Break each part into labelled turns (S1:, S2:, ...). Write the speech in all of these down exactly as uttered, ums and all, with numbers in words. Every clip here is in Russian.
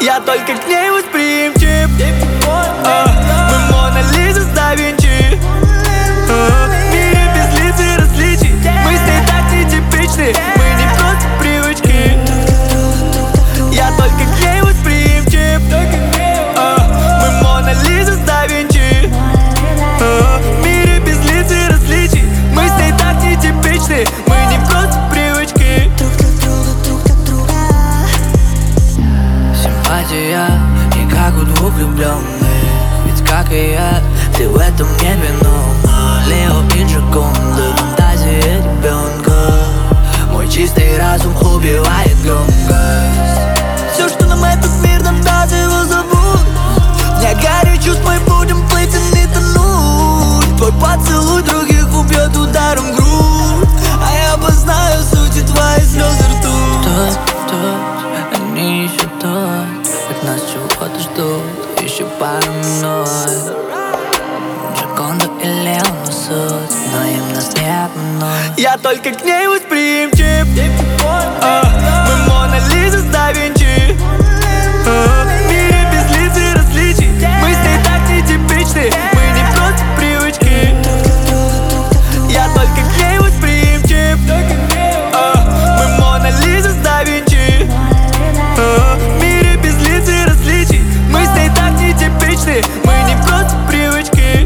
S1: Я только к ней восприимчив. а, Мы Мона Лиза с да Винчи. а, В мире без лиц и различий мы с ней так нетипичны. Мы не просто привычки. Я только к ней восприимчив. а, Мы Мона Лиза с да Винчи. а, В мире без лиц и различий мы с ней так нетипичны. Мы не просто привычки.
S2: Симпатия не как у двух влюбленных, ведь как и я, ты в этом не виновна. Лео и Джоконда, фантазия ребенка. Мой чистый разум убивает громкость.
S1: Все, что нам этот мир нам даст, его забудь. В Ниагаре чувств мы будем плыть и не тонуть. Твой поцелуй других убьет ударом в грудь, а я познаю суть твои слезы ртуть.
S2: Тот, тот, они еще тот, от нас чего-то ждут еще пару минут. Джоконда и Лео на суд, но им нас не обмануть.
S1: Я только к ней восприимчив. а, Мы Мона Лиза с да Винчи. а, В мире без лиц и различий мы с ней так нетипичны. Мы не просто привычки. Я только к ней восприимчив. а, Мы Мона Лиза с да Винчи. а, В мире без лиц и различий мы с ней так нетипичны. Мы не просто привычки.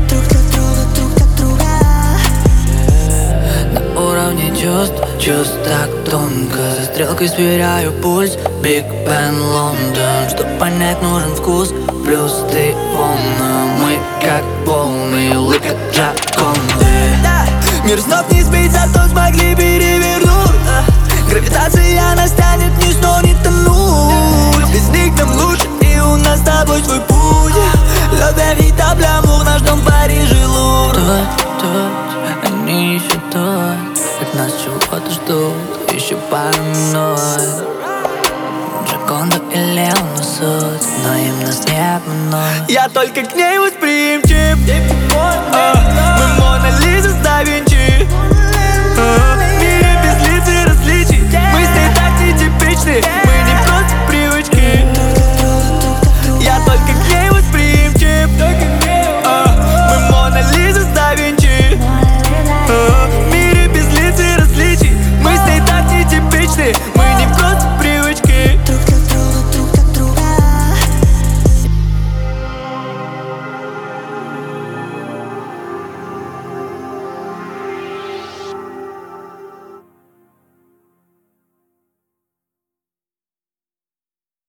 S2: На уровне чувств, чувств так тонко. За стрелкой сверяю пульс, Биг Бен, Лондон. Чтоб понять, нужен вкус, плюс ты волна. Мы как полные улыбка Джоконды.
S1: Мир снов не сбить, зато смогли перевернуть. Гравитация нас тянет вниз, но не тонуть. Без них нам лучше, и у нас с тобой свой путь. Ловя l'amour, наш дом в Париже, Лур.
S2: Тот, тот, они еще тот, от нас чего-то ждут еще пару минут. Джоконда и Лео на суд, но им нас не обмануть.
S1: Я только к ней восприимчив. а, Мы Мона Лиза с да Винчи. а,